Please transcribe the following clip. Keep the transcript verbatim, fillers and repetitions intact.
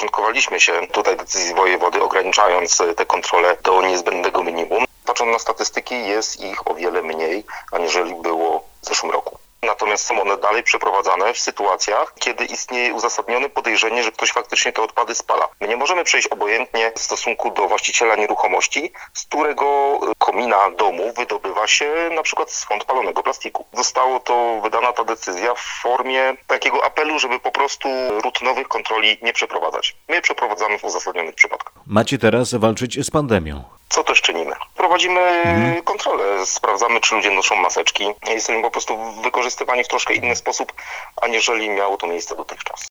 podporządkowaliśmy się tutaj decyzji wojewody, ograniczając te kontrole do niezbędnego minimum. Patrząc na statystyki, jest ich o wiele mniej, aniżeli było w zeszłym roku. Natomiast są one dalej przeprowadzane w sytuacjach, kiedy istnieje uzasadnione podejrzenie, że ktoś faktycznie te odpady spala. My nie możemy przejść obojętnie w stosunku do właściciela nieruchomości, z którego komina domu wydobywa się na przykład z fond palonego plastiku. Zostało to wydana ta decyzja w formie takiego apelu, żeby po prostu rutynowych kontroli nie przeprowadzać. My je przeprowadzamy w uzasadnionych przypadkach. Macie teraz walczyć z pandemią. Co też czynimy? Prowadzimy mhm. kontrolę, sprawdzamy, czy ludzie noszą maseczki. Jesteśmy po prostu wykorzystywani w troszkę inny sposób, aniżeli miało to miejsce dotychczas.